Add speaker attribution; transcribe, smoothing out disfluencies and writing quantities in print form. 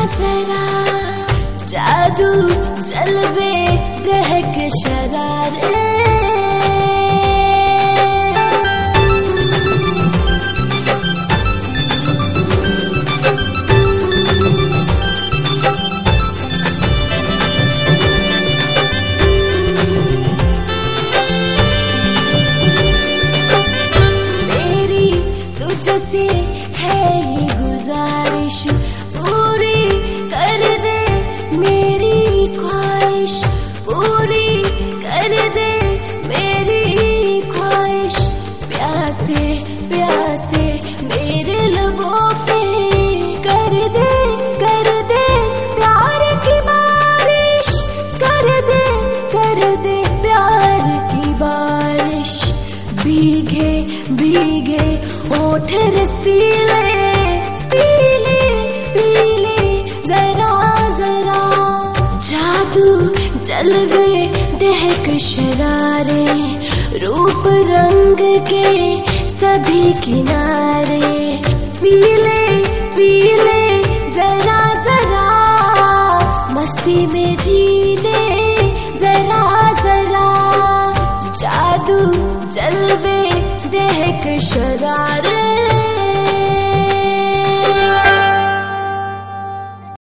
Speaker 1: जरा जादू जलवे दहक शरारे मेरी तुझसे है ये गुजारिश पूरी कर दे मेरी ख्वाहिश पूरी कर दे मेरी ख्वाहिश प्यासे प्यासे मेरे लबों पे कर दे प्यार की बारिश कर दे प्यार की बारिश भीगे भीगे होठ रसीले पीले पीले जरा जरा जादू जलवे दहक शरारे रूप रंग के सभी किनारे पीले पीले जरा जरा मस्ती में जीने जरा जरा जादू जलवे दहक शरारे